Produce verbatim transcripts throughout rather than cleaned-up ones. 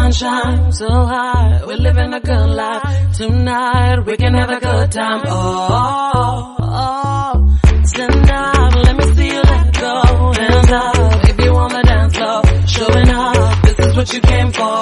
sunshine so high, we're living a good life. Tonight we can have a good time. Oh, oh, oh. Tonight, let me see you let go. Hands up, if you on the dance floor, showing up, this is what you came for.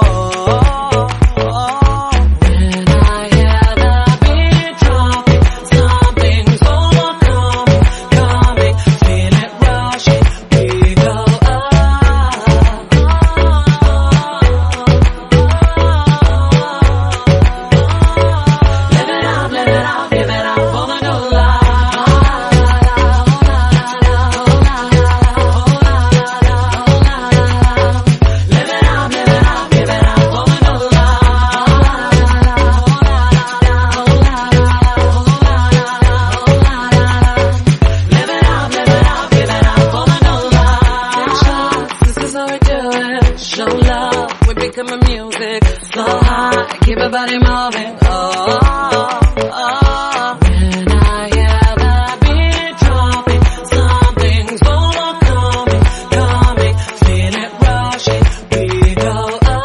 Show love, we becoming music so high, keep your body moving. Oh, oh, oh. When I hear the beat dropping, something's overcoming, coming, feel it rushing, we go up.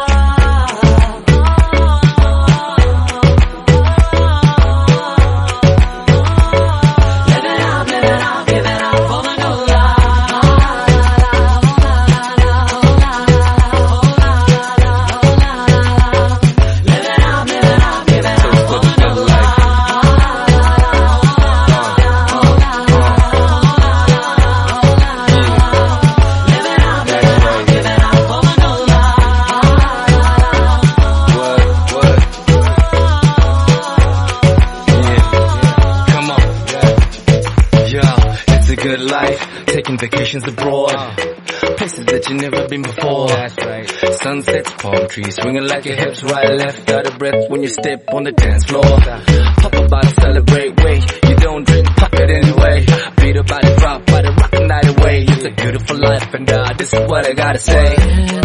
Live it up, live it up, give it up for the new life. Good life, taking vacations abroad, places that you never been before. That's right. Sunsets, palm trees, swinging like your hips right, left, out of breath when you step on the dance floor. Pop a bottle, celebrate, wait, you don't drink, pop it anyway. Beat up, body drop, body rock the night away. It's a beautiful life, and uh, this is what I gotta say.